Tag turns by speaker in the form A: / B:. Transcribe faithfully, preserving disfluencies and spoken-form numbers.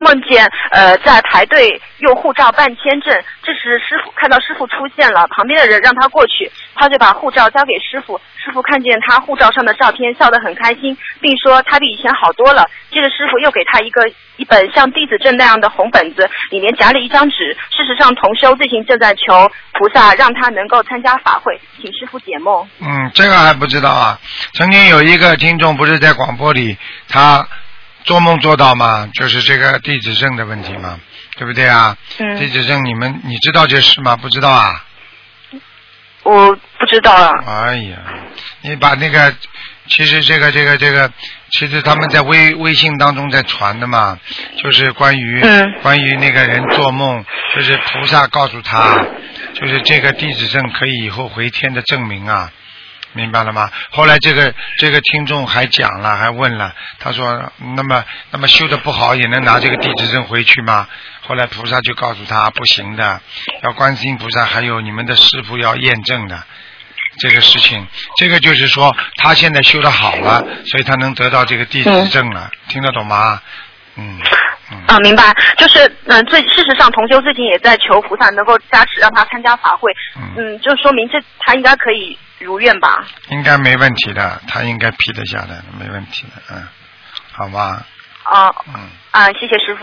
A: 梦见呃在排队用护照办签证，这时师傅看到师傅出现了，旁边的人让他过去，他就把护照交给师傅，师傅看见他护照上的照片，笑得很开心，并说他比以前好多了。接着师傅又给他一个一本像弟子证那样的红本子，里面夹了一张纸。事实上，同修最近正在求菩萨让他能够参加法会，请师傅解梦。
B: 嗯，这个还不知道啊。曾经有一个听众不是在广播里，他做梦做到吗？就是这个弟子证的问题嘛，对不对啊？
A: 嗯。
B: 弟子证你们你知道这事吗？不知道啊？
A: 我不知道啊。
B: 哎呀，你把那个，其实这个这个这个，其实他们在微微信当中在传的嘛，就是关于、
A: 嗯、
B: 关于那个人做梦，就是菩萨告诉他，就是这个弟子证可以以后回天的证明啊。明白了吗？后来这个这个听众还讲了，还问了，他说：“那么那么修的不好也能拿这个地址证回去吗？”后来菩萨就告诉他不行的，要观世音菩萨还有你们的师父要验证的这个事情。这个就是说他现在修的好了，所以他能得到这个地址证了，嗯、听得懂吗？嗯。嗯
A: 啊，明白，就是嗯，最事实上，同修最近也在求菩萨能够加持，让他参加法会。嗯，嗯就说明这他应该可以如愿吧？
B: 应该没问题的，他应该批得下来的，没问题的，嗯，好吧。
A: 啊，嗯，啊，谢谢师父。